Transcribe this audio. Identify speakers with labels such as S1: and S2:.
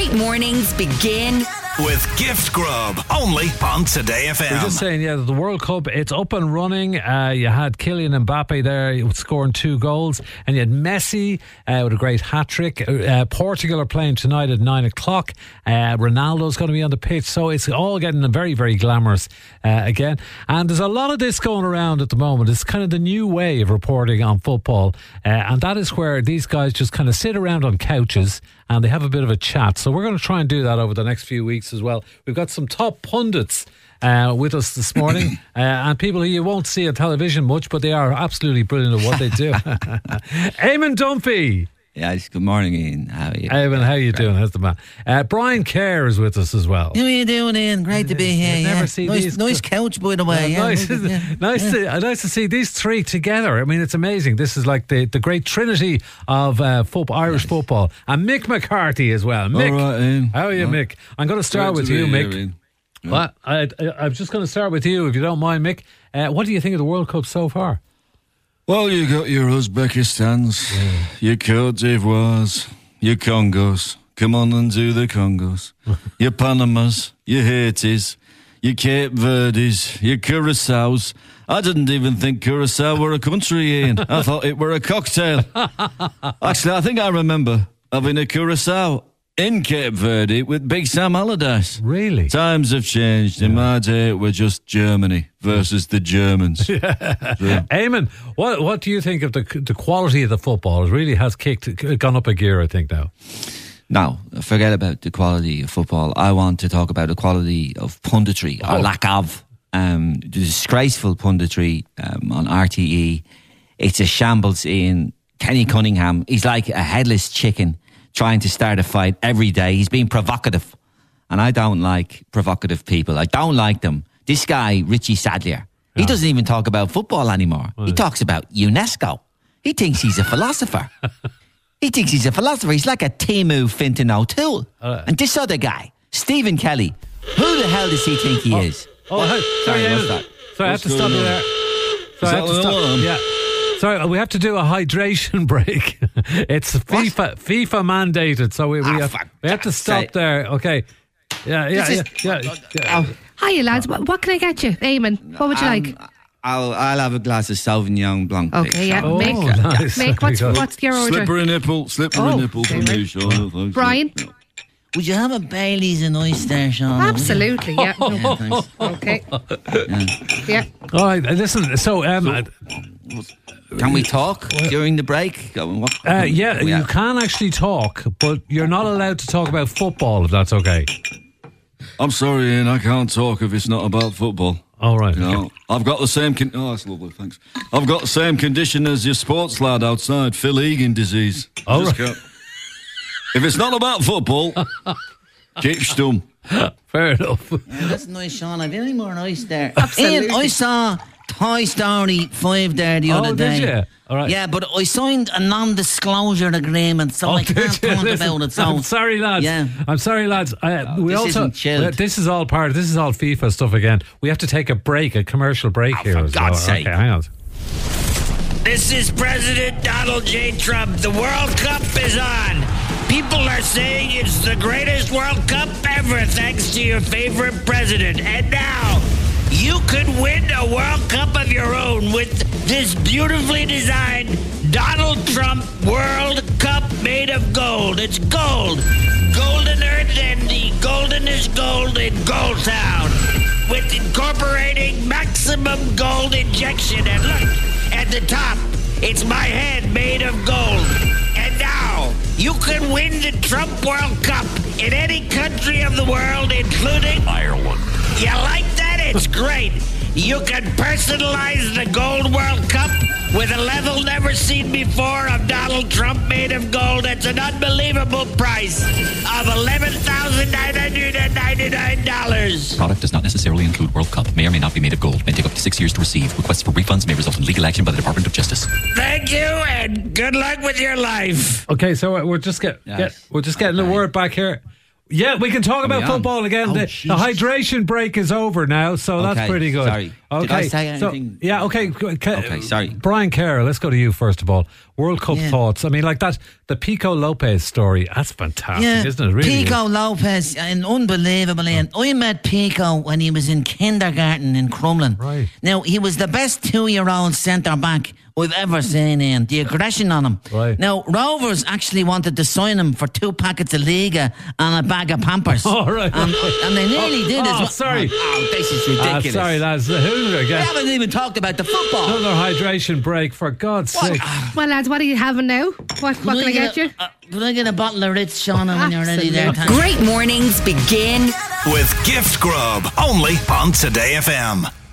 S1: Great mornings begin
S2: with Gift Grub, only on Today FM.
S3: We're just saying, the World Cup, it's up and running. You had Kylian Mbappe there scoring 2 goals, and you had Messi with a great hat-trick. Portugal are playing tonight at 9 o'clock. Ronaldo's going to be on the pitch, so it's all getting very, very glamorous again. And there's a lot of this going around at the moment. It's kind of the new way of reporting on football, and that is where these guys just kind of sit around on couches and they have a bit of a chat. So we're going to try and do that over the next few weeks as well. We've got some top pundits with us this morning, and people who you won't see on television much, but they are absolutely brilliant at what they do. Eamon Dunphy.
S4: Yes, good morning, Ian. How are you?
S3: Eamon, how are you doing? How's the man? Brian Kerr is with us as well.
S4: How are you doing, Ian? Great to be here.
S3: Never see these.
S4: Nice couch, by the way.
S3: Nice to see these three together. I mean, it's amazing. This is like the great trinity of Irish football. And Mick McCarthy as well. Mick,
S5: all right, Ian.
S3: How are you, Mick? I'm going to start with you, Mick. Well, I'm just going to start with you, if you don't mind, Mick. What do you think of the World Cup so far?
S5: Well, you got your Uzbekistans, your Cote d'Ivoires, your Congos. Come on and do the Congos. Your Panamas, your Haitis, your Cape Verdes, your Curaçaos. I didn't even think Curaçao were a country, Ian. I thought it were a cocktail. Actually, I think I remember having a Curaçao in Cape Verde with Big Sam Allardyce.
S3: Really?
S5: Times have changed. In my day, it were just Germany versus the Germans.
S3: Eamon, what do you think of the quality of the football? It really has gone up a gear, I think, now.
S4: No, forget about the quality of football. I want to talk about the quality of punditry, or lack of. The disgraceful punditry on RTE. It's a shambles. In Kenny Cunningham, he's like a headless chicken trying to start a fight every day. He's being provocative, and I don't like provocative people. I don't like them. This guy, Richie Sadlier, he doesn't even talk about football anymore. He talks about UNESCO. He thinks he's a philosopher. He's like a Timu Fintan O'Toole. And this other guy, Stephen Kelly, who the hell does he think he is?
S3: Sorry,
S4: what's that?
S3: Sorry, I have to stop you there. Sorry, I have to stop. Yeah. Sorry, we have to do a hydration break. It's FIFA mandated, so we have to stop there. Okay. Yeah.
S6: Hiya, lads. What can I get you, Eamon? What would you like?
S4: I'll have a glass of Sauvignon Blanc.
S6: Okay, yeah.
S3: Oh, nice.
S6: Mick, what's your order?
S5: Slippery nipple for me, Sean.
S6: Brian?
S4: Would you have a Bailey's and oyster, Sean?
S6: Absolutely, yeah.
S4: Thanks.
S6: Okay. Yeah.
S3: All right, listen, so...
S4: can we talk during the break?
S3: You can actually talk, but you're not allowed to talk about football, if that's okay.
S5: I'm sorry, Ian, I can't talk if it's not about football.
S3: All right.
S5: You know, I've got the same... that's lovely, thanks. I've got the same condition as your sports lad outside, Phil Egan disease.
S3: All right.
S5: If it's not about football, keep stum.
S3: Fair enough.
S4: Yeah, that's nice, Sean. Have you any more nice there?
S6: Absolutely.
S4: Ian, I saw Toy Story 5 there the other day.
S3: Did you? All right.
S4: Yeah, but I signed a non-disclosure agreement, so I can't talk about it. So
S3: I'm sorry, lads.
S4: Yeah.
S3: I'm sorry, lads.
S4: Isn't chilled.
S3: This is all FIFA stuff again. We have to take a commercial break here.
S4: For God's sake.
S3: Okay, hang on.
S7: This is President Donald J. Trump. The World Cup is on. People are saying it's the greatest World Cup ever thanks to your favorite president. And now, you could win a World Cup of your own with this beautifully designed Donald Trump World Cup made of gold. It's gold. Goldener than the goldenest gold in Gold Town. With incorporating maximum gold injection. And look, at the top, it's my head made of gold. And now, you can win the Trump World Cup in any country of the world, including Ireland. You like that? It's great. You can personalize the Gold World Cup with a level never seen before of Donald Trump made of gold. It's an unbelievable price of $11,999.
S8: Product does not necessarily include World Cup. May or may not be made of gold. May take up to 6 years to receive. Requests for refunds may result in legal action by the Department of Justice.
S7: Thank you, and good luck with your life.
S3: Okay, so we're just getting the word back here. Yeah, we can talk about football again. The hydration break is over now, so that's pretty good.
S4: Sorry.
S3: Okay.
S4: Did I say anything?
S3: Okay.
S4: Okay, sorry.
S3: Brian Kerr, let's go to you first of all. World Cup thoughts. I mean, like that, the Pico Lopez story, that's fantastic, isn't it? Really
S1: Pico Lopez, and unbelievable. And I met Pico when he was in kindergarten in Crumlin.
S3: Right.
S1: Now, he was the best 2-year-old centre-back I've ever seen him. The aggression on him.
S3: Right.
S1: Now, Rovers actually wanted to sign him for 2 packets of Liga and a bag of Pampers.
S3: Oh, right.
S1: And they nearly did as well.
S3: Sorry.
S1: Oh, this is ridiculous.
S3: Sorry, lads.
S1: We haven't even talked about the football.
S3: Another hydration break, for God's sake.
S6: Well, lads, what are you having now? What can I get you?
S1: Could I get a bottle of Ritz, Shauna, when you're ready there?
S6: Absolutely.
S9: Great mornings begin
S2: with Gift Grub, only on Today FM.